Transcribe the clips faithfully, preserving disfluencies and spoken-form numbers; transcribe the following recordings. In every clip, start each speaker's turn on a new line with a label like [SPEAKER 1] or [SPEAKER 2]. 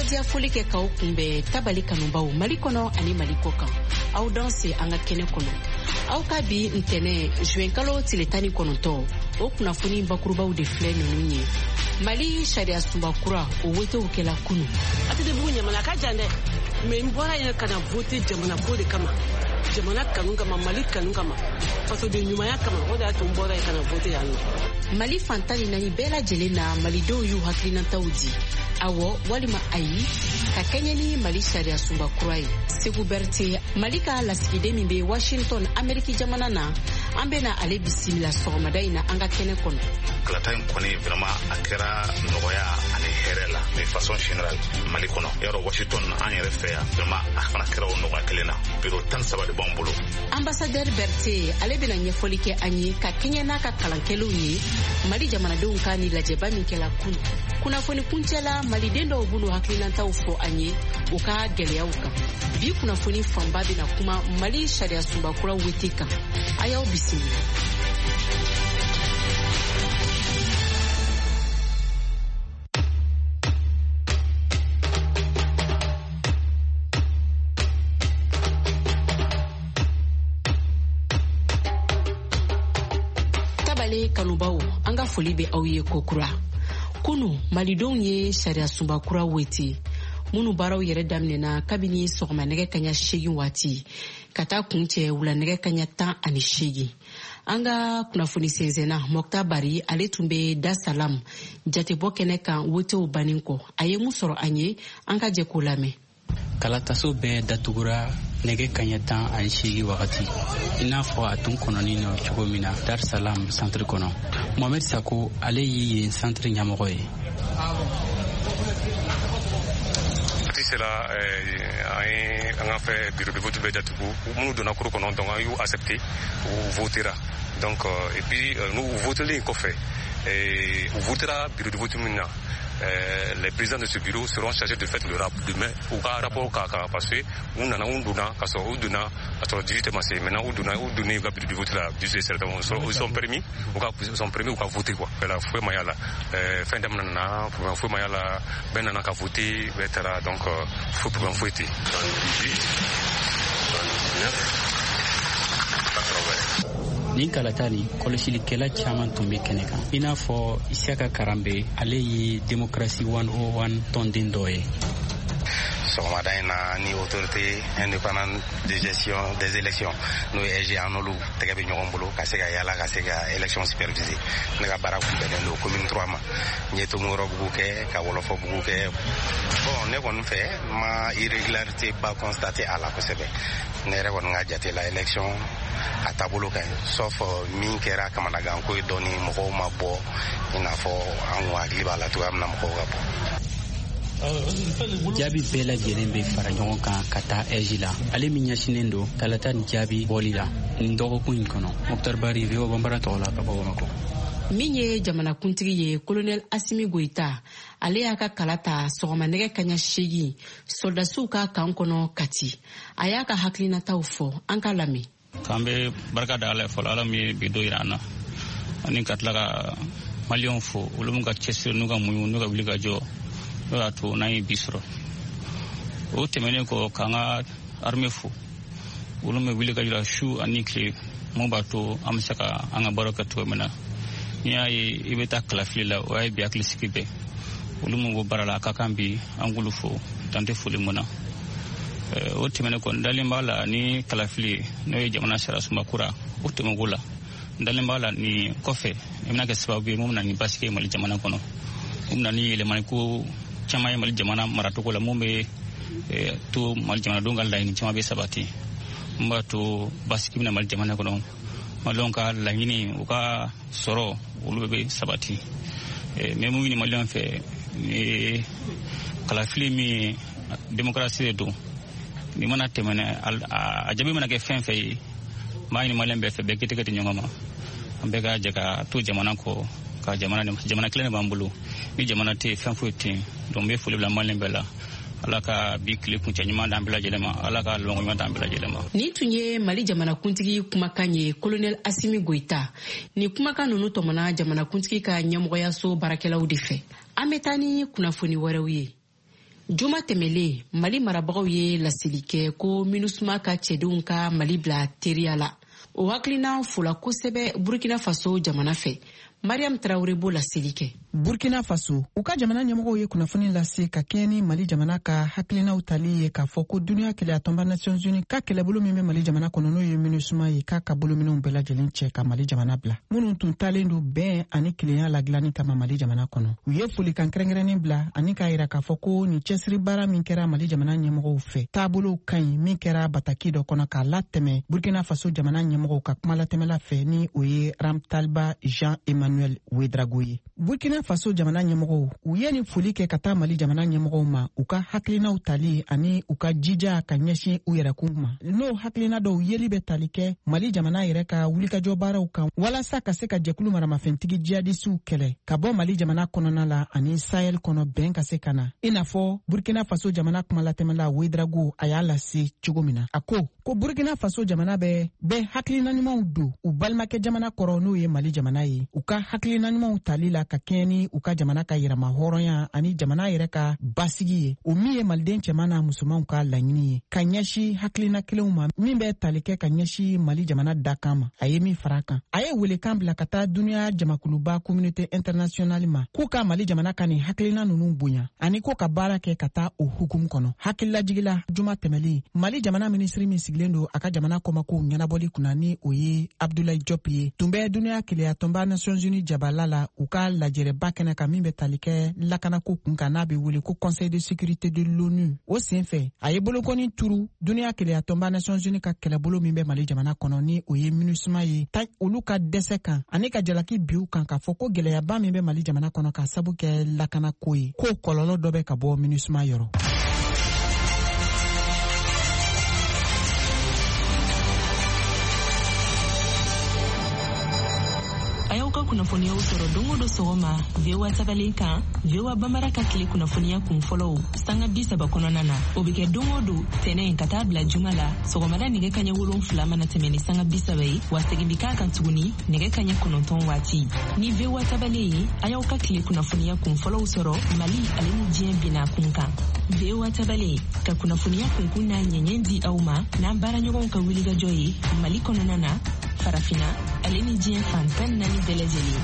[SPEAKER 1] Media foli kɛ k'aw kunbɛn tabali kanubaw Mali kɔnɔ ani Mali kɔ kan. Aw danse an ka kɛnɛ kɔnɔ. Aw ka bi ntɛnɛ juin kalo tile tan ni kɔnɔntɔn o kunnafoni bakurubaw de filɛ ninnu ye. Mali sariya sunba kura o wetew kɛla kunu.
[SPEAKER 2] Ati de bugu ɲamana ka jan dɛ. Mais n bɔra yen ka na voter jamana ko de kama. Jamana kanu kama, Mali kanu kama. Faso de ɲumanya kama o de y'a to n bɔra yen ka na voter yan nɔ.
[SPEAKER 1] Mali fantan ni naani bɛɛ lajɛlen na malidenw y'u hakilinataw di. Awɔ walima ayi ka kɛɲɛ ni Mali sariya sunba kura ye. Segu Berete Mali ka lasigiden min bɛ Washington Ameriki jamana na an bɛna ale bisimila sɔgɔmada in na an ka kɛnɛ kɔnɔ.
[SPEAKER 3] Kalata in kɔni vraiment a kɛra nɔgɔya ani hɛrɛ la mais façon générale Mali kɔnɔ. Yɔrɔ Washington an yɛrɛ fɛ yan vraiment a fana kɛra o nɔgɔya kelen na. Bureau tan ni saba de b'an bolo.
[SPEAKER 1] Ambassadeur Berete ale bɛna ɲɛfɔli kɛ an ye ka kɛɲɛ n'a ka kalankɛlaw ye Mali jamanadenw ka ni lajɛba min kɛla kunu. Kunnafoni kuncɛla Maliden dɔw b'u hakilinataw fɔ an ye u ka gɛlɛyaw kan. Bi kunnafoni fanba bɛna kuma Mali sariya sunba kura wete kan. A y'aw bisimila. Tabale kanubaw an ka foli bɛ aw ye kokura. Kunu malidenw ye sariya sunba kura wete. Munu baaraw yɛrɛ daminɛna kabini sɔgɔma nɛgɛ kaɲa segin waati ka taa kun cɛ wula nɛgɛ kaɲa tan ani segin. An ka kunnafoni sɛnsɛnna Mokta Bari ale tun bɛ Dar Salam jatebɔ kɛnɛ kan wotew bannen kɔ. A ye mun sɔrɔ an ye an ka jɛ k'o lamɛn.
[SPEAKER 4] Kalataso bɛɛ datugura nɛgɛ kaɲa tan ani segin wagati i n'a fɔ a tun kɔnɔni nɔ cogo min na Dar Salam centre kɔnɔ. Mohamed Sako ale y'i yen centre ɲɛmɔgɔ ye.
[SPEAKER 5] C'est là un affaire bureau de vote bédatugu nous donnons cours qu'on donc eu accepté ou votera donc et puis nous votons les coffres et on votera bureau de vote maintenant. Euh, les présidents de ce bureau seront chargés de faire le rapport demain ou un rapport parce que on en a un donnant parce qu'on donnant à son dix-huit mars maintenant on donne on donne le bureau de vote là ils sont permis ils sont permis ou à voter quoi la fois mayala fin d'année pour fois mayala ben on a voter etc donc faut pouvoir voter
[SPEAKER 4] Ni kalatani kɔlɔsilikɛla caman tun bɛ kɛnɛ kan i n'a fɔ Isaka Karambe ale ye démocratie one oh one tɔnden dɔ ye.
[SPEAKER 6] Sɔgɔmada in na ni autorité indépendante de gestion des élections n'o ye E G an n'olu tɛgɛ bɛ ɲɔgɔn bolo ka se ka yala ka se ka élection superviser ne ka baara kun bɛnnen don commune trois ma n ye Tomorɔbugu kɛ ka Wɔlɔfɔbugu kɛ bon ne kɔni fɛ ma irrégularité ba constaté a la kosɛbɛ ne yɛrɛ kɔni ka jate la élection a taabolo ka ɲi sauf min kɛra kamanagan ko ye dɔɔni mɔgɔw ma bɔ i n'a fɔ an kun hakili b'a la cogoya min na mɔgɔw ka bɔ.
[SPEAKER 4] Jaabi bɛɛ lajɛlen bɛ fara ɲɔgɔn kan ka taa E G la ale min ɲɛsinen don kalata ni jaabi bɔli la nin dɔgɔkun in kɔnɔ. Moktar Bari V O Banbara tɔgɔ la ka bɔ Bamakɔ.
[SPEAKER 1] Min ye jamanakuntigi ye Colonel Assimi Goïta ale y'a ka kala ta sɔgɔma nɛgɛ kaɲa segin soldasiw ka kan kɔnɔ Kati a y'a ka hakilinataw fɔ an ka lamɛn.
[SPEAKER 7] K'an bɛ barika da Ala ye fɔlɔ Ala min ye bi dɔ yira an na ani ka tila ka maliyɛnw fo olu min ka cɛsiri n'u ka muɲu n'u ka wuli ka jɔ n'o y'a to n'an ye bi sɔrɔ o tɛmɛnen kɔ k'an ka armée fo olu min wuli ka jɔ su ani tile mun b'a to an bɛ se ka an ka baara kɛ cogo min na n'i y'a ye i bɛ taa kalafili la o y'a ye bi hakili sigi bɛɛ olu min bɔ baara la a ka kan bi an k'olu fo dan tɛ foli mun na o tɛmɛnen kɔ n dalen b'a la ni kalafili n'o ye jamana sariya sunba kura o tɛmɛko la n dalen b'a la nin kɔfɛ i bɛna kɛ sababu ye mun bɛna nin basigi ye Mali jamana kɔnɔ o bɛna ni yɛlɛmani ko caman ye Mali jamana maracogo la mun bɛ to Mali jamanadenw ka laɲini caman bɛ sabati mun b'a to basigi bɛna Mali jamana kɔnɔ Maliɲɛnw ka laɲini u ka sɔrɔ olu bɛ sabati mais mun ɲini Maliɲɛnw fɛ ni kalafili min démocratie de don ni mana tɛmɛna a jaabi mana kɛ fɛn fɛn ye maa ɲini Maliɲɛn bɛɛ fɛ bɛɛ kɛtɛ kɛtɛ ɲɔgɔn ma an bɛɛ ka jɛ ka to jamana kɔ ka jamana jamana kelen de b'an bolo ni jamana tɛ fɛn foyi tɛ donc n bɛ foli bila Maliɲɛn bɛɛ la Ala ka bi tile kuncɛ ɲuman d'an bɛɛ lajɛlen ma Ala ka lɔngɔ ɲuman d'an bɛɛ lajɛlen ma.
[SPEAKER 1] Ni tun ye Mali jamanakuntigi kumakan ye Colonel Assimi Goïta ni kumakan ninnu tɔmɔna jamanakuntigi ka ɲɛmɔgɔyaso baarakɛlaw de fɛ an bɛ taa ni kunnafoni wɛrɛw ye. Juma tɛmɛlen Mali marabagaw ye laseli kɛ ko MINUSMA ka cɛdenw ka Mali bila teriya la. O hakilina fola kosɛbɛ Burkina Faso jamana fɛ. Mariam Traoré b'o laseli kɛ.
[SPEAKER 8] Burkina Faso u ka jamana ɲɛmɔgɔw ye kunnafoni lase ka kɛɲɛ ni Mali jamana ka hakilinaw tali ye k'a fɔ ko duniya kɛlɛ tɔnba Nations Unies ka kɛlɛbolo min bɛ Mali jamana kɔnɔ n'o ye MINUSMA ye k'a ka bolominɛw bɛɛ lajɛlen cɛ ka Mali jamana bila. Minnu tun talen don bɛn ani kelenya ladilanni kama Mali jamana kɔnɔ. U ye folikan kɛrɛnkɛrɛnnen bila ani k'a yira k'a fɔ ko nin cɛsiri baara min kɛra Mali jamana ɲɛmɔgɔw fɛ taabolow ka ɲi min kɛra bataki dɔ kɔnɔ k'a latɛmɛ Burkina Faso jamana ɲɛmɔgɔw ka kuma latɛmɛla fɛ ni o ye Ramtalba Jean-Emmanuel Ouedraogo ye. Burkina Faso jamana ɲɛmɔgɔw u ye ni foli kɛ ka taa Mali jamana ɲɛmɔgɔw ma u ka hakilinaw tali ani u ka jija ka ɲɛsin u yɛrɛkun ma. N'o hakilina dɔw yeli bɛ tali kɛ Mali jamana yɛrɛ ka wulikajɔ baaraw kan walasa ka se ka jɛkulu maramafɛntigi jihadisiw kɛlɛ ka bɔ Mali jamana kɔnɔna la ani Sahel kɔnɔ bɛn ka se ka na. I n'a fɔ Burkina Faso jamana kuma latɛmɛla Ouedraogo a y'a lase cogo min na. A ko ko Burkina Faso jamana bɛ bɛ hakilina ɲumanw don u balimakɛ jamana kɔrɔ n'o ye Mali jamana ye. U ka hakilina ɲumanw tali la ka kɛɲɛ ni u ka jamana ka yɛrɛma hɔrɔnya ani jamana yɛrɛ ka basigi ye. O min ye Maliden cɛman n'a musomanw ka laɲini ye ka ɲɛsin hakilina kelenw ma min bɛ tali kɛ ka ɲɛsin Mali jamana dakan ma. A ye min fara kan. A ye welekan bila ka taa duniya jamakuluba communauté internationale ma k'u ka Mali jamana ka nin hakilina ninnu bonya ani ko ka baara kɛ ka taa o hukumu kɔnɔ. Hakililajigila juma tɛmɛlen Mali jamana minisiri min sigilen don a ka jamana kɔmakow ɲɛnabɔli kunna ni o ye Abdoulaye Diop ye tun bɛ duniya keleya tɔnba Nations Unies jabala la u ka lajɛrɛba kɛnɛ kan min bɛ tali kɛ lakanako kun kan n'a bɛ wele ko Conseil de sécurité de l'ONU. O senfɛ a ye bolokɔni turu duniya keleya tɔnba Nations Unies ka kɛlɛbolo min bɛ Mali jamana kɔnɔ ni o ye MINUSMA ye ta olu ka dɛsɛ kan ani ka jalaki biw kan k'a fɔ ko gɛlɛyaba min bɛ Mali jamana kɔnɔ ka sabu kɛ lakanako ye ko kɔlɔlɔ dɔ bɛ ka bɔ MINUSMA yɔrɔ.
[SPEAKER 9] Ayaw ka kunnafoniyaw sɔrɔ dongo do sɔgɔma V O A tabalen kan V O A Bambara ka tile kunnafoniya kun fɔlɔw sanga bi saba kɔnɔna na o bɛ kɛ dongo do tɛnɛ ka taa bila juma la sɔgɔmada nɛgɛ kaɲɛ wolonfila mana tɛmɛ ni sanga bi saba ye wa segin bi k'a kan tuguni nɛgɛ kaɲɛ kɔnɔntɔn waati ni V O A tabalen ye a y'aw ka tile kunnafoniya kun fɔlɔw sɔrɔ Mali ale ni diɲɛ bina kun kan. V O A tabalen ka kunnafoniya kunkun n'a ɲɛɲɛ di aw ma n'an baaraɲɔgɔnw ka wulikajɔ ye Mali kɔnɔna na farafina ale ni diɲɛ fan tan naani bɛɛ lajɛlen.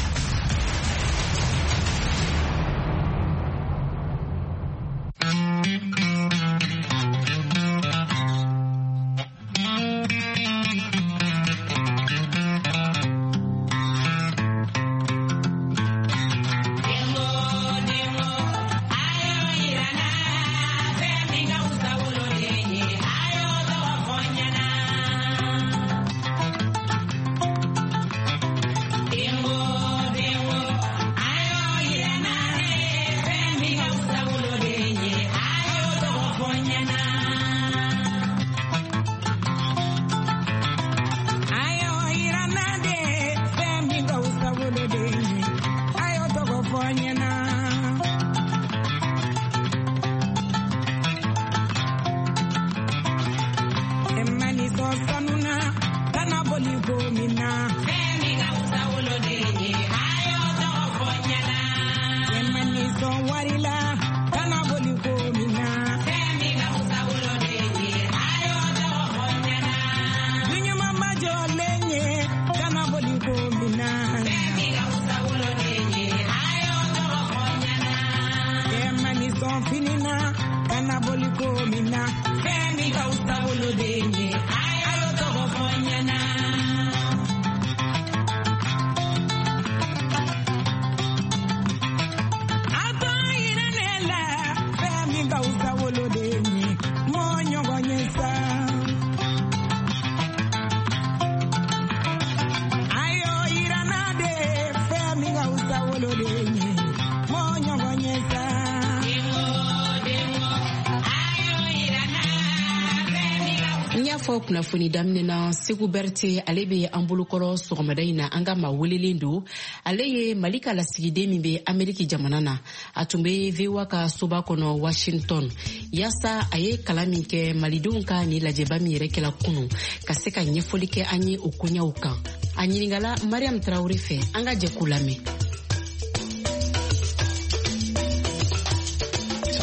[SPEAKER 1] fɔ kunnafoni daminɛ na Segu Berete ale bɛ an bolokɔrɔ sɔgɔmada in na an ka maa welelen don ale ye Mali ka lasigiden min bɛ Ameriki jamana na a tun bɛ V O A ka soba kɔnɔ Washington yaasa a ye kalan min kɛ malidenw ka nin lajɛba min yɛrɛ kɛla kunu ka se ka ɲɛfɔli kɛ an ye o koɲaw kan a ɲininkala Mariam Traoré fɛ an ka jɛ k'o lamɛn.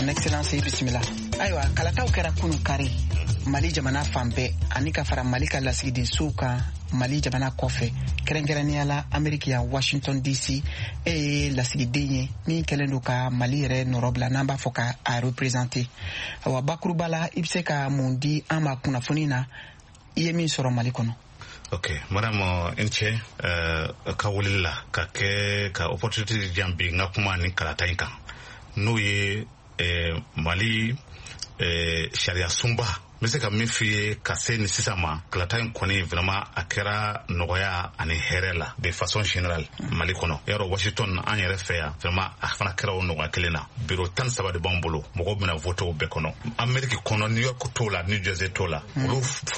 [SPEAKER 8] son excellence bisimila aywa kalataw kɛra kunu kari Mali jamana fanbɛ ani ka fara Mali ka lasigiden sow kan Mali jamana kɔfɛ kɛrɛnkɛrɛnnenya la Ameriki ya Washington D C e ye lasigiden ye min kɛlen don ka Mali yɛrɛ nɔrɔ bila n'an b'a fɔ ka a représenter awa bakuruba la i bɛ se ka mun di an ma kunnafoni na i ye min sɔrɔ Mali kɔnɔ.
[SPEAKER 3] Ok, madame Inche, uh, ka wulila ka kɛ ka opportunity jambi nga kuma ni kalata in kan n'o ye eh, Mali eh, sharia sumba n bɛ se ka min f'i ye ka se ni sisan ma kalata in kɔni vraiment a kɛra nɔgɔya ani hɛrɛ la de façon générale Mali kɔnɔ yarɔ Washington an yɛrɛ fɛ yan vraiment a fana kɛra o nɔgɔya kelen na bureau tan saba de b'an bolo mɔgɔw bɛna voter o bɛɛ kɔnɔ Amérique kɔnɔ New York t'o la New Jersey t'o la olu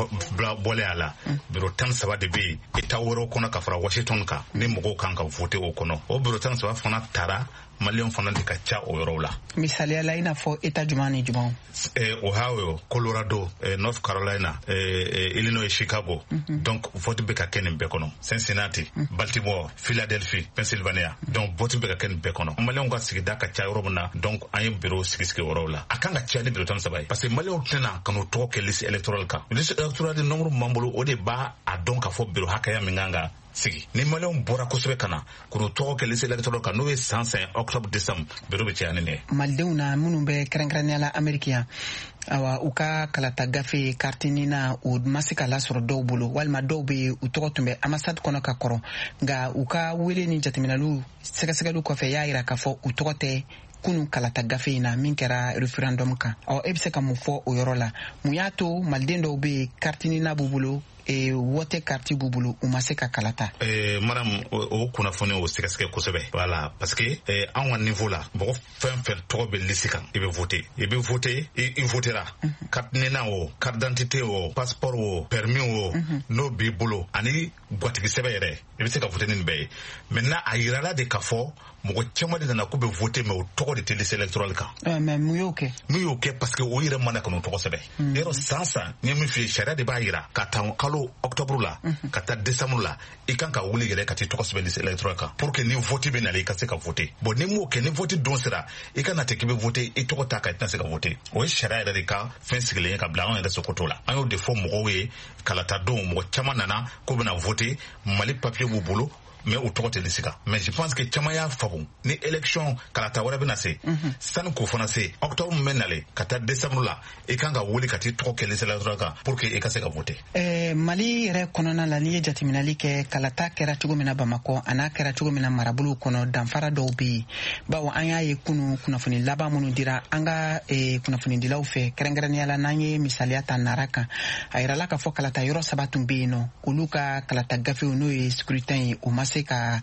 [SPEAKER 3] bɔlen a la bureau tan saba de bɛ yen État wɛrɛw kɔnɔ ka fara Washington kan ni mɔgɔw kan ka voter o kɔnɔ o bureau tan saba fana taara Maliens fana de ka ca o yɔrɔw la.
[SPEAKER 8] Misaliya la i n'a fɔ État jumɛn ni jumɛn?
[SPEAKER 3] Eh, Ohio, Colorado, eh, North Carolina, eh, eh, Illinois, Chicago. Mm-hmm. Donc vote bɛ ka kɛ nin bɛɛ kɔnɔ. Cincinnati, mm-hmm. Baltimore, Philadelphia, Pennsylvania. Donc vote bɛ ka kɛ nin bɛɛ kɔnɔ. Maliens ka sigida ka ca yɔrɔ min na donc an ye bureau sigi sigi o yɔrɔw la. A kan ka ca ni bureau tan saba ye parce que Maliens tɛna ka n'o tɔgɔ kɛ liste électorale kan. Liste électorale de nombre min b'an bolo o de b'a a dɔn ka fɔ bureau hakɛya min kan ka sigi ni Maliens bɔra kosɛbɛ ka na k'o tɔgɔ kɛ liste électorale kan n'o ye san san octobre décembre bureau bɛ caya ni ne.
[SPEAKER 8] Malidenw na minnu bɛ kɛrɛnkɛrɛnnenya la Amériki yan awa u ka kalata gafe kartini na o ma se ka lasɔrɔ dɔw bolo walima dɔw bɛ u tɔgɔ tun bɛ ambassade kɔnɔ ka kɔrɔ nka u ka wele ni jateminɛliw sɛgɛsɛgɛliw kɔfɛ y'a yira k'a fɔ u tɔgɔ tɛ kunu kalata gafe in na min kɛra referendum kan ɔ e bɛ se ka mun fɔ o yɔrɔ la mun y'a to maliden dɔw bɛ kartini na b'u bolo e wote karti b'u bolo u ma se ka kalata.
[SPEAKER 3] Eh, madame o kunnafoni o sɛgɛsɛgɛ kosɛbɛ voilà parce que eh, an ka niveau la mɔgɔ fɛn fɛn tɔgɔ bɛ liste kan i bɛ voter i bɛ voter i, i votera mm-hmm. carte nena o carte d'identité o passeport o permis o mm-hmm. n'o b'i bolo ani gatigi sɛbɛn yɛrɛ i bɛ se ka voter ni nin bɛɛ ye maintenant a yirala de k'a fɔ mɔgɔ caman de nana k'u bɛ voter mais o tɔgɔ de tɛ liste électorale kan.
[SPEAKER 8] Euh, mais mun y'o kɛ?
[SPEAKER 3] mun y'o kɛ parce que o yɛrɛ mana ka n'o tɔgɔ sɛbɛn. yɔrɔ san san ni ye min f'i ye sariya de b'a yira ka taa kalo octobre la mm-hmm. ka taa décembre la i kan ka wuli yɛrɛ ka t'i tɔgɔ sɛbɛn liste électorale kan pour que ni vote bɛ nalen i ka se ka voter bon ni m'o kɛ ni vote don sera i ka na tɛ k'i bɛ voter i tɔgɔ ta ka i tɛna se ka voter o ye sariya yɛrɛ de ka fɛn sigilen ye ka bila an yɛrɛ seko t'o la an y'o de fɔ mɔgɔw ye kalata don mɔgɔ caman nana k'u bɛna voter Mali papier b'u bolo mais o tɔgɔ tɛ liste kan mais je pense que caman y'a faamu ni élection kalata wɛrɛ bɛna se sani k'o fana se octobre min bɛ nalen ka taa décembre la i kan ka wuli ka t'i tɔgɔ kɛ liste électorale kan pour que i ka se ka voter.
[SPEAKER 8] Eh, Mali yɛrɛ kɔnɔna la n'i ye jateminɛli kɛ kalata kɛra cogo min na Bamakɔ a n'a kɛra cogo min na marabolow kɔnɔ danfara dɔw bɛ yen bawo an y'a ye kunu kunnafoni laban minnu dira an ka eh, kunnafonidilaw fɛ kɛrɛnkɛrɛnnenya la n'an ye misaliya ta Nara kan a yirala k'a fɔ kalata yɔrɔ saba tun bɛ yen nɔ olu ka kalata gafew n'o ye scrutin ye o ma se ka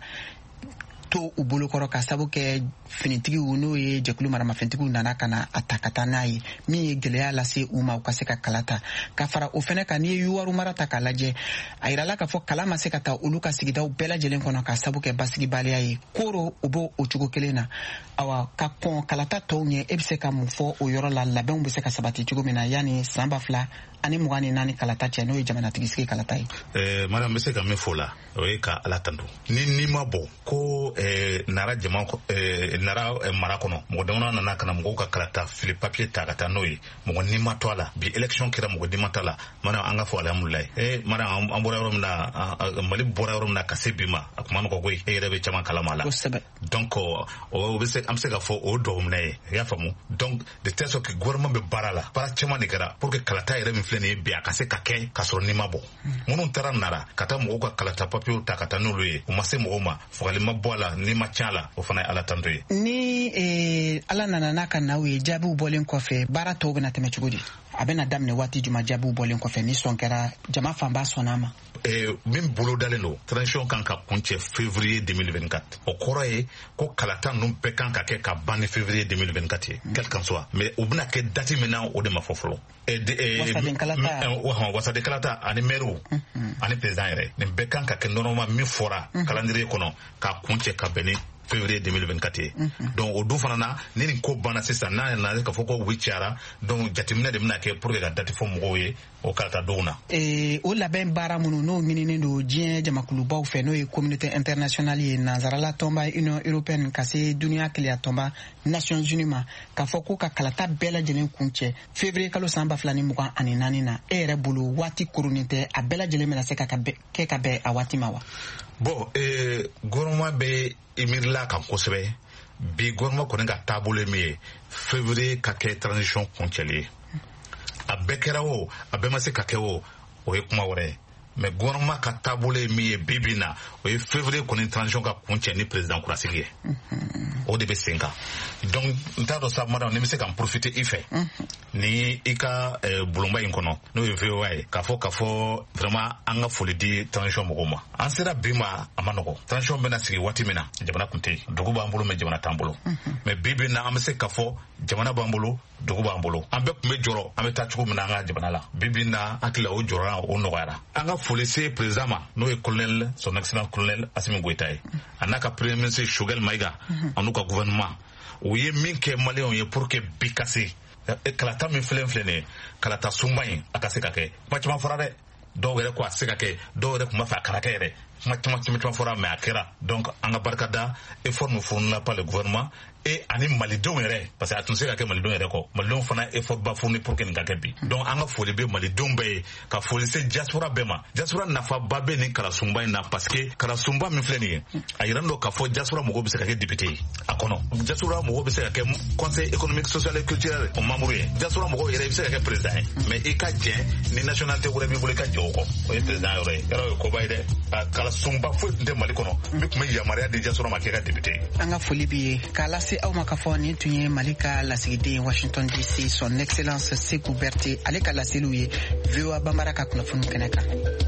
[SPEAKER 8] to u bolokɔrɔ ka sabu kɛ finitigiw n'o ye jɛkulu maramafɛntigiw nana ka na a ta ka taa n'a ye min ye gɛlɛya lase u ma u ka se ka kalata ka fara o fɛnɛ kan n'i ye yuwaru mara ta k'a lajɛ a yirala k'a fɔ kala ma se ka taa olu ka sigidaw bɛɛ lajɛlen kɔnɔ ka sabu kɛ basigibaliya ye koro o b'o o cogo kelen na awa ka kɔn kalata tɔw ɲɛ e bɛ se ka mun fɔ o yɔrɔ la labɛnw bɛ se ka sabati cogo min na yanni san ba fila ani mugan ni naani kalata cɛ n'o ye jamanatigi sigi kalata ye.
[SPEAKER 3] Eh, madame bɛ se ka min fɔ la o ye ka ala tanto ni ni ma bɔ ko eh, Nara jama eh, Nara eh, mara kɔnɔ mɔgɔ dama nana ka na mɔgɔw ka kalata fili papier ta ka taa n'o ye mɔgɔ ni ma to a la bi élection kɛra mɔgɔ ni ma ta la mana an ka fɔ alhamdulilayi eh madame an bɔra yɔrɔ min na Mali bɔra yɔrɔ min na ka se bi ma a kuma nɔgɔ koyi e yɛrɛ bɛ caman kalama la donc o bɛ se an bɛ se ka fɔ o dɔw minɛ ye i y'a faamu donc de telle sorte que gouvernement bɛ baara la baara caman de kɛra pour que kalata yɛrɛ min filɛ nin ye bi a ka se ka kɛ ka sɔrɔ ni ma bɔ minnu taara Nara ka taa mɔgɔw ka kalata papier ta ka taa n'olu ye o ma se mɔgɔw ma fagali ma bɔ a la ni ma ca la o fana ye ala tanto ye.
[SPEAKER 8] Ni eh, ala nana n'a ka naw ye jaabiw bɔlen kɔfɛ baara tɔw bɛna tɛmɛ cogo di a bɛna daminɛ waati juma jaabiw bɔlen kɔfɛ ni sɔn kɛra jama fanba sɔnna a ma.
[SPEAKER 3] Eh, min bolo dalen don transition kan ka kuncɛ février deux mille vingt-quatre o kɔrɔ ye ko kalata ninnu bɛɛ kan ka kɛ ka ban ni février deux mille vingt-quatre ye quel qu'en soit mais o bɛna kɛ date min na o de ma fɔ fɔlɔ.
[SPEAKER 8] wasaden kalata
[SPEAKER 3] wasaden kalata ani maire ani président yɛrɛ nin bɛɛ kan ka kɛ normalement min fɔra calendrier kɔnɔ ka kuncɛ ka bɛn ni février deux mille vingt-quatre donc o du fana na ni ni ko bana sisan na na ka foko wichara donc jatimina de mina ke pour que date fo mo ye o karata dona
[SPEAKER 8] e o labɛn baara minnu n'o ɲininen don diɲɛ jamakulubaw fɛ n'o ye communauté internationale ye nanzarala tɔnba union européenne ka se duniya keleya tɔnba nations unies ma k'a fɔ ko ka kalata bɛɛ lajɛlen kun cɛ février kalo san ba fila ni mugan ani naani na e yɛrɛ bolo waati koronin tɛ a bɛɛ lajɛlen bɛna se ka kɛ ka bɛn a waati ma wa.
[SPEAKER 3] bon eh, gouvernement bɛ imirila kan kosɛbɛ bi gouvernement kɔni ka taabolo min ye février ka kɛ transition kuncɛli ye a bɛɛ kɛra o a bɛɛ ma se ka kɛ o o ye kuma wɛrɛ ye mais gouvernement ka taabolo ye min ye bi bi na o ye février kɔni transition ka kuncɛ ni président kurasigi ye o de bɛ sen kan donc n t'a dɔn sa madame ni bɛ se ka n profiter i fɛ ni i ka bulonba in kɔnɔ n'o ye V O A ye k'a fɔ k'a fɔ vraiment an ka foli di transition mɔgɔw ma an sera bi ma a ma nɔgɔ transition bɛna sigi waati min na jamana kun tɛ yen dugu b'an bolo mais jamana t'an bolo mais bi bi na an bɛ se k'a fɔ jamana b'an bolo dugu b'an bolo an bɛɛ tun bɛ jɔrɔ an bɛ taa cogo min na an ka jamana la bi bi na hakili la o jɔrɔla o nɔgɔyara an ka foli se président ma n'o ye colonel son excellence colonel Assimi Goïta ye a n'a ka premier ministre Choguel Maïga a n'u ka gouvernement u ye min kɛ maliyɛnw ye pour que bi ka se kalata min filɛ filɛ nin ye kalata sunba in a ka se ka kɛ kuma caman fɔra dɛ dɔw yɛrɛ ko a se ka kɛ dɔw yɛrɛ tun b'a fɛ a kana kɛ yɛrɛ kuma caman caman fɔra mais a kɛra donc an ka barika da effort min fournila par le gouvernement et ani malidenw yɛrɛ parce que a tun se ka kɛ malidenw yɛrɛ kɔ malidenw fana effort ba fourni pour que nin ka kɛ bi donc an ka foli bɛ malidenw bɛɛ ye ka foli se diaspora bɛɛ ma diaspora nafaba bɛ nin kalasunba in na parce que kalasunba min filɛ nin ye a yira don k'a fɔ diaspora mɔgɔw bɛ se ka kɛ député ye a kɔnɔ diaspora mɔgɔw bɛ se ka kɛ conseil économique social et culturel o membre ye diaspora mɔgɔw yɛrɛ bɛ se ka kɛ président ye mais i ka jɛn ni nationalité wɛrɛ b'i bolo i ka jɛ o kɔ o ye président yɔrɔ ye yɔrɔ ye koba ye dɛ kalasunba foyi tun tɛ Mali kɔnɔ min tun bɛ yamaruya di diaspora ma kɛ ka député ye.
[SPEAKER 8] An ka foli b'i ye k'a lase aw ma ka fɔ nin tun ye Mali ka lasigiden Washington D C son excellence Sékou Berté ale ka laseliw ye V O A Bambara ka kunnafoni kɛnɛ kan.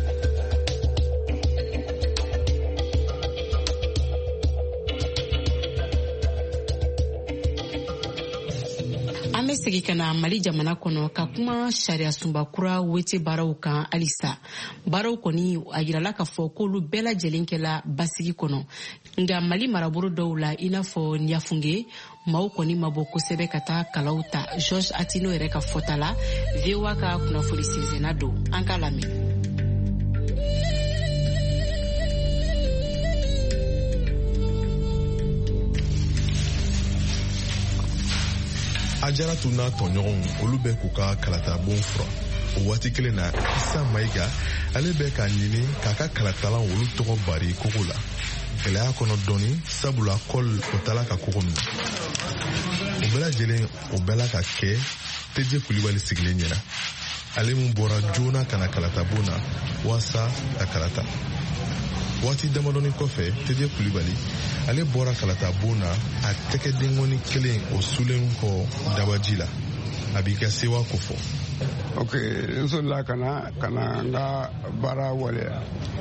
[SPEAKER 1] An bɛ segi ka na Mali jamana kɔnɔ ka kuma sariya sunba kura wete baaraw kan halisa baaraw kɔni a yirala k'a fɔ k'olu bɛɛ lajɛlen kɛla basigi kɔnɔ nka Mali marabolo dɔw la i n'a fɔ Niafunge maaw kɔni ma bɔ kosɛbɛ ka taa kalaw ta Georges Atino yɛrɛ ka fɔta la V O A ka kunnafoni sinsenna don an k'a lamɛn.
[SPEAKER 10] a jara tun n'a tɔɲɔgɔnw olu bɛ k'u ka kalatabon fura o waati kelen na Isa Mayiga ale bɛ k'a ɲini k'a ka kalatalan olu tɔgɔ bari kogo la gɛlɛya kɔnɔ dɔɔni sabula kɔl o tala ka kogo minɛ o bɛɛ lajɛlen o bɛɛ la ka kɛ Teje Kulibali sigilen ɲɛna ale mun bɔra joona ka na kalatabon na walasa ka kalata waati damadɔni kɔfɛ Teje Kulibali ale bɔra kalatabon na a tɛgɛdenkɔni kelen o sulen kɔ dabaji la a b'i ka sewa ko fɔ.
[SPEAKER 11] ok n sɔrɔla ka na ka na n ka baara waleya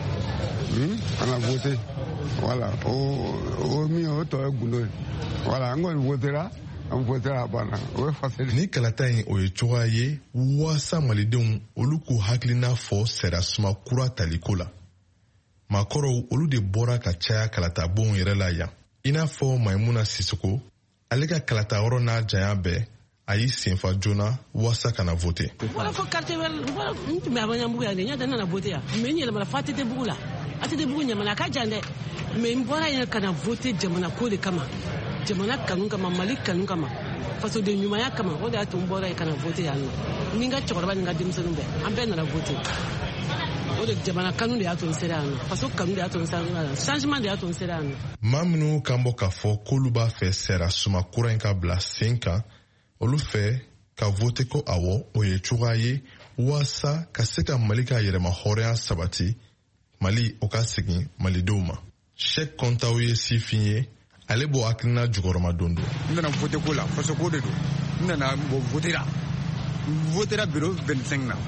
[SPEAKER 11] ka na vote wala o o min o tɔ ye gundo ye wala n kɔni votera an votera a banna o ye faseli.
[SPEAKER 10] ni kalata in o ye cogoya ye waasa malidenw olu k'u hakilina fɔ sariya kura taliko la. maakɔrɔw olu de bɔra ka caya kalatabon yɛrɛ la yan i n'a fɔ Maimuna Sisoko ale ka kalata yɔrɔ n'a janya bɛɛ a y'i senfa joona waasa ka na vote.
[SPEAKER 2] wala fɔ carte wɛrɛ n tun bɛ a Banyanbugu yan de n y'a dɔn n nana vote yan mais n yɛlɛmana fɔ A T T bugu la A T T bugu ɲamana a ka jan dɛ mais n bɔra yen ka na vote jamana ko de kama jamana kanu kama Mali kanu kama fasoden ɲumanya kama o de y'a to n bɔra yen ka na vote yan nɔ ni n ka cɛkɔrɔba ni n ka denmisɛnninw bɛɛ an bɛɛ nana vote. o de jamana kanu de y'a to n sera yan nɔ faso kanu de y'a to n sera yan nɔ changement de y'a to n sera yan nɔ.
[SPEAKER 10] maa minnu kan bɔ k'a fɔ k'olu b'a fɛ sariya suma kura in ka bila sen kan olu fɛ ka vote ko awɔ o ye cogoya ye waasa ka se ka Mali ka yɛrɛma hɔrɔnya sabati Mali o ka segin malidenw ma. Sheikh Kontaw ye sifin ye ale b'o hakilina jukɔrɔma don don.
[SPEAKER 11] n nana vote ko la faso ko de don n nana bɔ votera n votera bureau vingt-cinq na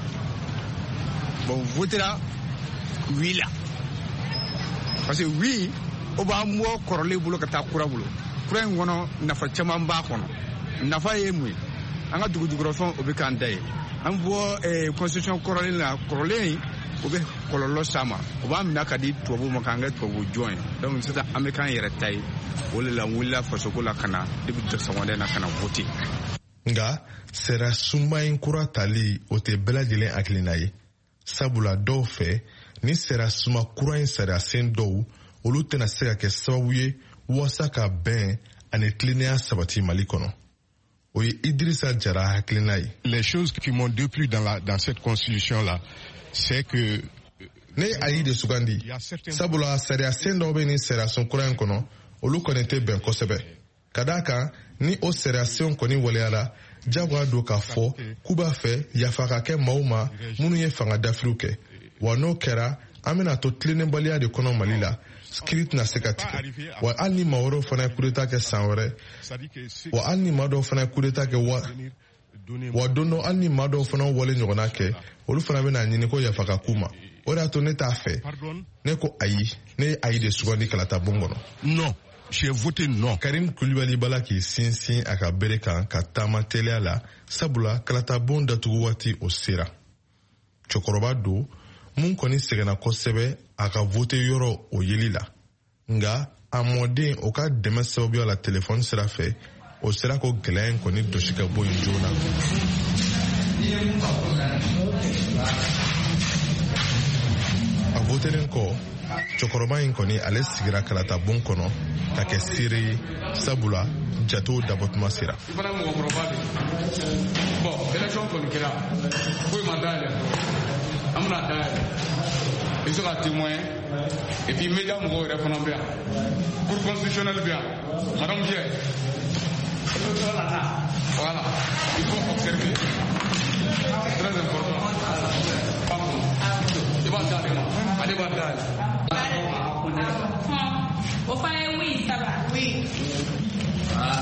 [SPEAKER 11] bon votera oui la parce que oui o b'an bɔ kɔrɔlen bolo ka taa kura bolo kura in kɔnɔ nafa caman b'a kɔnɔ nafa ye mun ye an ka dugujukɔrɔfɛnw o bɛ k'an da ye an bɔ constitution kɔrɔlen la kɔrɔlen o bɛ kɔlɔlɔ s'a ma o b'a minɛ ka di tubabu ma k'an kɛ tubabu jɔn ye donc sisan an bɛ k'an yɛrɛ ta ye o de la n wulila fasoko la ka na depuis sɔgɔmada na ka na voter.
[SPEAKER 10] Nga sera sunba in kura tali o tɛ bɛɛ lajɛlen hakilina ye sabula dɔw fɛ ni sera suma kura in sariya sen dɔw olu tɛna se ka kɛ sababu ye wasa ka bɛn ani tilennenya sabati Mali kɔnɔ. O ye Idrissa Jara hakilina ye.
[SPEAKER 12] Les choses qui m'ont déplu dans la dans cette constitution là, c'est que
[SPEAKER 10] ne ayi de sugandi sabula sariya sen dɔw bɛ ni sariya sun kura in kɔnɔ olu kɔni tɛ bɛn kosɛbɛ. Ka d'a kan ni o sariya sen kɔni waleyala jagoya don k'a fɔ k'u b'a fɛ yafa ka kɛ maaw ma minnu ye fanga dafiriw kɛ wa n'o kɛra an bɛna to tilennenbaliya de kɔnɔ Mali la kiri tɛna se ka tigɛ wa hali ni maa wɛrɛw fana ye coup d'état kɛ san wɛrɛ wa hali ni maa dɔw fana ye coup d'état kɛ wa wa don dɔ hali ni maa dɔw fana wale ɲɔgɔnna kɛ olu fana bɛna ɲini ko yafa ka k'u ma o de y'a to ne t'a fɛ ne ko ayi ne ye ayi de sugandi kalata bon kɔnɔ.
[SPEAKER 12] Non. J'ai voté non.
[SPEAKER 10] Karim Koulibaly bala k'i sinsin a ka bere kan ka taama teliya la sabula kalata bon datugu waati o sera. Cɛkɔrɔba don mun kɔni sɛgɛnna kosɛbɛ a ka vote yɔrɔ o yeli la nga a mɔden o ka dɛmɛ sababuya la telefɔni sira fɛ o sera ko gɛlɛya in kɔni dɔsi ka bɔ yen joona. A votelen kɔ cɛkɔrɔba in kɔni ale sigira kalata bon kɔnɔ ka kɛ seere ye sabula jatew dabɔtuma sera.
[SPEAKER 13] I fana ye mɔgɔkɔrɔba de ye bon élection kɔni kɛra foyi ma dayɛlɛ an bɛna dayɛlɛ i bɛ se ka témoin et puis média mɔgɔw yɛrɛ fana bɛ yan cour constitutionnelle bɛ yan madame Diɛ voilà il faut observer c'est très important i b'a dayɛlɛ ma ale b'a dayɛlɛ.
[SPEAKER 14] O fana ye oui, ça va. Oui.
[SPEAKER 13] Voilà.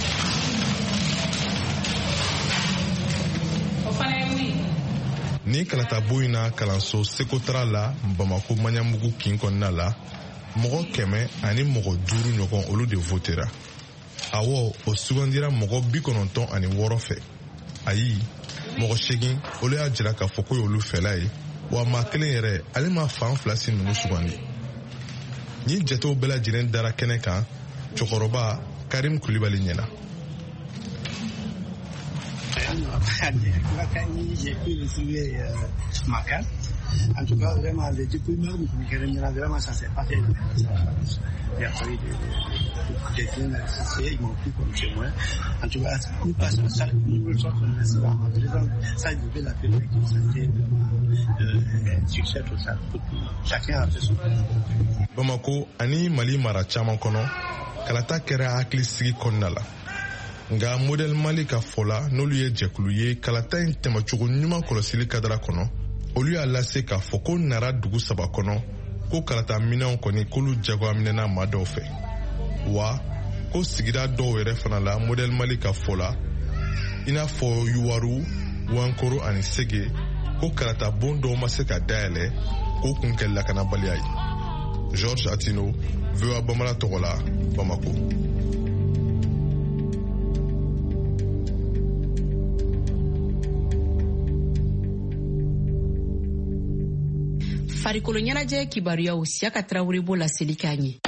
[SPEAKER 14] O fana ye oui.
[SPEAKER 10] Ni kalata bo in na kalanso sekotara la Bamako Maɲamugu kin kɔnɔna la mɔgɔ kɛmɛ ani mɔgɔ duuru ɲɔgɔn olu de votera. Awɔ o sugandira mɔgɔ bi kɔnɔntɔn ani wɔɔrɔ fɛ. Ayi mɔgɔ segin olu y'a jira k'a fɔ ko y'olu fɛla ye wa maa kelen yɛrɛ ale ma fan fila si ninnu sugandi. Ni jatew bɛɛ lajɛlen dara kɛnɛ kan cɛkɔrɔba Karim Koulibaly ɲɛna.
[SPEAKER 15] J'ai pu retrouver euh, ma carte. En tout cas, vraiment, les dépouillements, vraiment, ça s'est pas fait. Il y a pas eu de quelqu'un associé, ils m'ont pris comme chez moi. En tout cas, nous passons chaque nouveau soir qu'on est là. En faisant ça, je vais l'appeler que ça a été vraiment succès total. Chacun a fait son.
[SPEAKER 10] Bamako, ani Mali mara caman kɔnɔ, kalata kɛra hakilisigi kɔnɔna la. Nga modèle Mali ka fɔla n'olu ye jɛkulu ye kalata in tɛmɛcogo ɲuman kɔlɔsili kadara kɔnɔ olu y'a lase k'a fɔ ko nara dugu saba kɔnɔ ko kalata minɛnw kɔni k'olu jagoya minɛna maa dɔw fɛ wa ko sigida dɔw yɛrɛ fana la modèle Mali ka fɔla i n'a fɔ Yuwaru, Wankoro ani Sege ko kalata bon dɔw ma se ka dayɛlɛ k'o kun kɛ lakanabaliya ye. Georges Atino, V O A Bambara tɔgɔ la, Bamako.
[SPEAKER 1] Farikolo ɲɛnajɛ kibaruyaw Siyaka Tarawele b'o laseli k'an ye.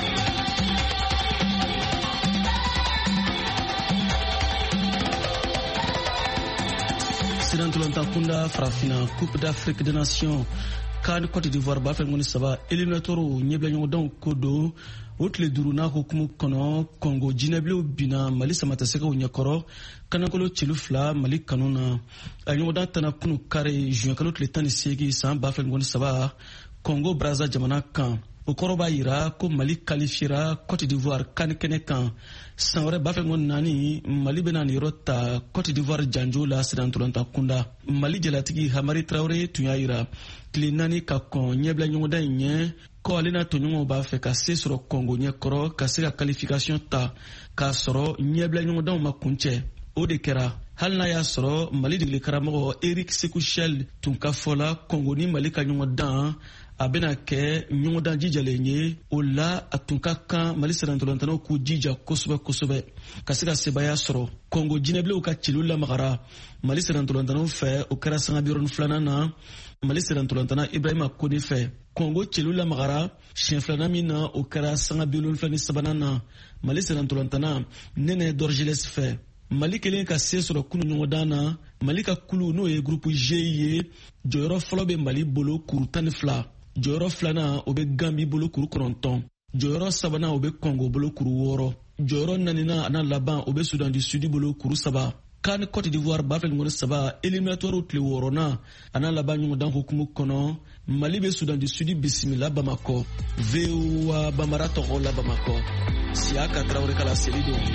[SPEAKER 16] Sirantulantan kunda farafina Coupe d'Afrique des Nations kan Côte d'Ivoire b'a fɛ ngoni saba éliminatoro ɲɛbila ɲɔgɔndanw ko don o tile duuru n'a hukumu kɔnɔ Congo jinɛbilew bina Mali samatasɛgɛw ɲɛkɔrɔ kanakolo celu fila Mali kanu na a ɲɔgɔndan tana kunu kare juin kalo tile tan ni seegin san b'a fɛ ngoni saba Congo Brazza jamana kan o kɔrɔ b'a yira ko Mali qualifiera Côte d'Ivoire kan kɛnɛ kan san wɛrɛ b'a fɛ ngoni naani Mali bena ni yɔrɔ ta Côte d'Ivoire janjo la sirantulantan kunda Mali jalatigi Hamari Traoré tun y'a yira tile naani ka kɔn ɲɛbila ɲɔgɔndan in ɲɛ ko ale n'a tɔɲɔgɔnw b'a fɛ ka se sɔrɔ Congo ɲɛkɔrɔ ka se ka qualification ta k'a sɔrɔ ɲɛbila ɲɔgɔndanw ma kuncɛ o de kɛra hali n'a y'a sɔrɔ Mali degeli karamɔgɔ Eric Sékou Chel tun ka fɔla Congo ni Mali ka ɲɔgɔndan a bena kɛ ɲɔgɔndan jijalen ye. O la a tun ka kan Mali sera ntolantanaw k'u jija kosɛbɛ kosɛbɛ ka se ka sebaya sɔrɔ. Kongo jinɛbilenw ka ciliw lamagara Mali sera ntolantanaw fɛ, o kɛra sanga bi yɔrɔnin filanan na. Mali sera ntolantana Ibrahima Kone fɛ, Kongo ciliw lamagara siɲɛ filanan min na, o kɛra sanga bi wolonwula ni sabanan na. Mali sera ntolantana Nɛnɛ Dorgeles fɛ, Mali kelen ka se sɔrɔ kunu ɲɔgɔndan na. Mali ka kulu n'o ye groupe G ye, jɔyɔrɔ fɔlɔ bɛ Mali bolo kuru tan ni fila, jɔyɔrɔ filanan o bɛ Gambi bolo kuru kɔnɔntɔn, jɔyɔrɔ sabanan o bɛ Kongo bolo kuru wɔɔrɔ, jɔyɔrɔ naaninan ana laban o bɛ Sudan du Sud bolo kuru saba. Kan Côte d'Ivoire bafɛ ɲɔgɔn saba éliminatoire tile wɔɔrɔnan ana laban ɲɔgɔndan hukumu kɔnɔ. Mali bɛ Sudan du Sud bisimila Bamakɔ. V O A Bamara tɔgɔ la Bamakɔ. Siaka Traoré kala seli don.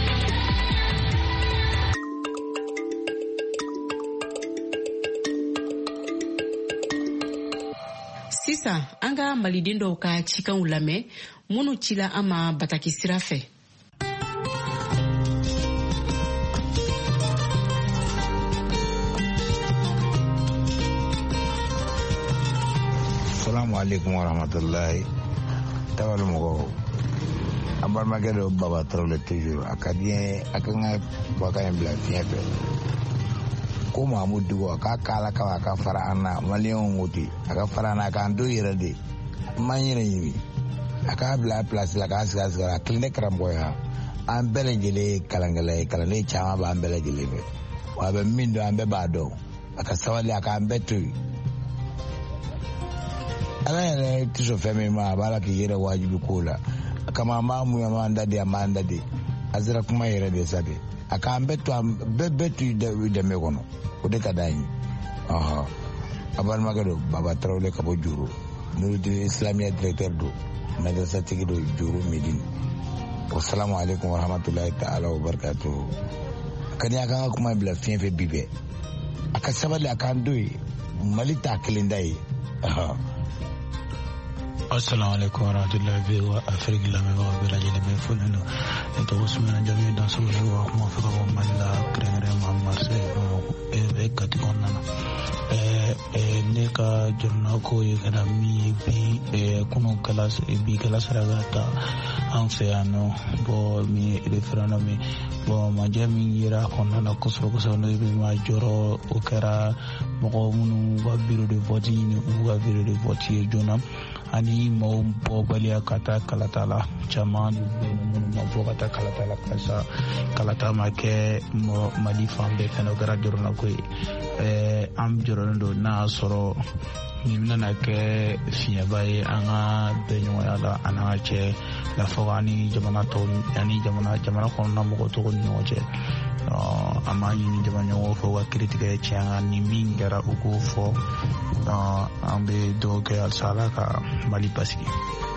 [SPEAKER 1] Sisan an ka maliden dɔw ka cikanw lamɛn minnu cila an ma bataki sira fɛ.
[SPEAKER 17] Assalamu alaikum warahmatullahi tawal mɔgɔw. An balimakɛ dɔ Baba Traoré toujours a ka di n ye a ka n ka bakan in bila fiɲɛ fɛ. Ko Mahamudu Diko a k'a k'a la ka a ka fara an na maliyɛnw ko ten, a ka fara an na a k'an to yɛrɛ de man yɛrɛ ɲini, a k'a bila a place la k'a sigi a sigi a kelen ne karamɔgɔya an bɛɛ lajɛlen ye kalankɛla ye, kalanden caman b'an bɛɛ lajɛlen fɛ, wa a bɛ min dɔn an bɛɛ b'a dɔn, a ka sabali a k'an bɛɛ to yen. Ala yɛrɛ tɛ sɔn fɛn min ma a b'a la k'i yɛrɛ wajibi ko la, a kama an b'a muɲu an b'an da de an b'an da de, a sera kuma yɛrɛ de sa de, a k'an bɛɛ to an bɛɛ bɛɛ to dɛmɛ kɔnɔ, o de ka d'an ye. Ɔhɔn a balimakɛ don Baba Traoré ka bɔ Joro, n'o ye Islamiya directeur don, madrasa tigi don Joro Médine. Assalamu alaikum warahmatullahi ta'ala wa barakatuh. Ka di a kan ka kuma bila fiɲɛ fɛ bi bɛɛ, a ka sabali a k'an to yen, Mali t'a kelen da ye.
[SPEAKER 18] Assalamu alaikum warahmatullahi wa Afrique lamɛnbagaw bɛɛ lajɛlen bɛ foli don. Ne tɔgɔ Sumana Jamiu Dansokolo wa kuma fɛ ka bɔ Mali la kɛrɛnkɛrɛnnenya Marseille bɛ Kati kɔnɔna na. Ne ka jamana ko ye ka na min ye bi kunun kɛla bi kɛla saraka ta an fɛ yan nɔ bɔn min ye référendum ye bɔn majɛ min yera a kɔnɔna na kosɛbɛ kosɛbɛ n'o bɛ ma jɔrɔ o kɛra mɔgɔ minnu ka bureau de vote ɲini u ka bureau de vote ye joona ani maaw bɔbaliya ka taa kalata la caman minnu ma bɔ ka taa kalata la karisa kalata ma kɛ Mali fan bɛɛ fɛnɛ o kɛra jɔrɔnako ye an jɔrɔlen don n'a y'a sɔrɔ nin bɛna kɛ fiɲɛba ye an ka bɛnɲɔgɔnya la an n'an ka cɛ lafaga ani jamana tɔw ani jamana jamana kɔnɔna mɔgɔ tɔgɔ ni ɲɔgɔn cɛ an b'a ɲini jamana ɲɔgɔn fɛ u ka kiritigɛ tiɲɛ an kan ni min kɛra u k'o fɔ an bɛ dugawu kɛ halisa Ala ka Mali basigi.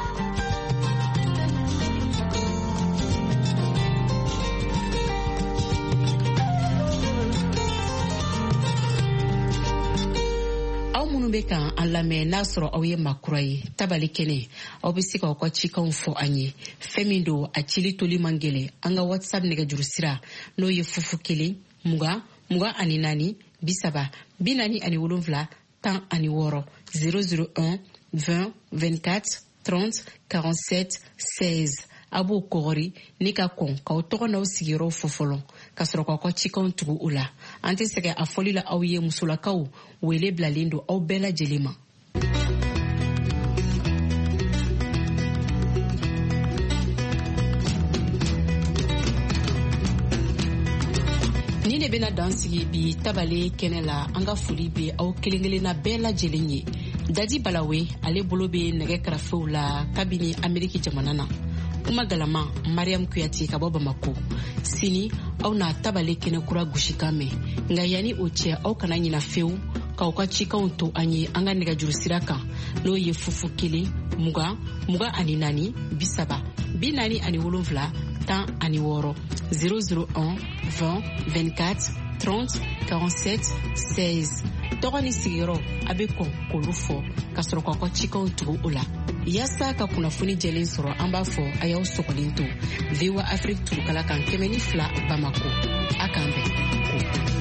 [SPEAKER 1] Bɛ kan an lamɛn n'a sɔrɔ aw ye makura ye tabali kɛnɛ aw bɛ se k'aw ka cikanw fɔ an ye fɛn min don a cili toli man gɛlɛn an ka WhatsApp nɛgɛjuru sira n'o ye fufu kelen mugan mugan ani naani bi saba bi naani ani wolonwula tan ani wɔɔrɔ zéro zéro un vingt vingt-quatre trente quarante-sept seize a b'o kɔgɔri ni ka kɔn k'aw tɔgɔ n'aw sigiyɔrɔw fɔ fɔlɔ ka sɔrɔ k'aw ka cikanw tugu u la an tɛ sɛgɛn a fɔli la aw ye musolakaw wele bilalen don aw bɛɛ lajɛlen ma. Ni de bɛna dan sigi bi tabale kɛnɛ la an ka foli bɛ aw kelen kelenna bɛɛ lajɛlen ye. Dadi Balawe ale bolo bɛ nɛgɛ karafew la kabini Ameriki jamana na. Kuma galama Mariam Kuyati ka bɔ Bamako. Sini aw na tabale kɛnɛ kura gosi kan mɛn nka yanni o cɛ aw kana ɲina fewu k'aw ka cikanw to an ye an ka nɛgɛjuru sira kan n'o ye fufu kelen mugan mugan ani naani bi saba bi naani ani wolonwula tan ani wɔɔrɔ zéro zéro un vingt vingt-quatre trente quarante-sept seize. Tɔgɔ ni sigiyɔrɔ a bɛ kɔn k'olu fɔ ka sɔrɔ k'aw ka cikanw tugu o la. Yasa ka kunnafoni jɛlen sɔrɔ an b'a fɔ a y'aw sɔgɔlen to V O A Afrique turukala kan kɛmɛ ni fila Bamako a k'an bɛn.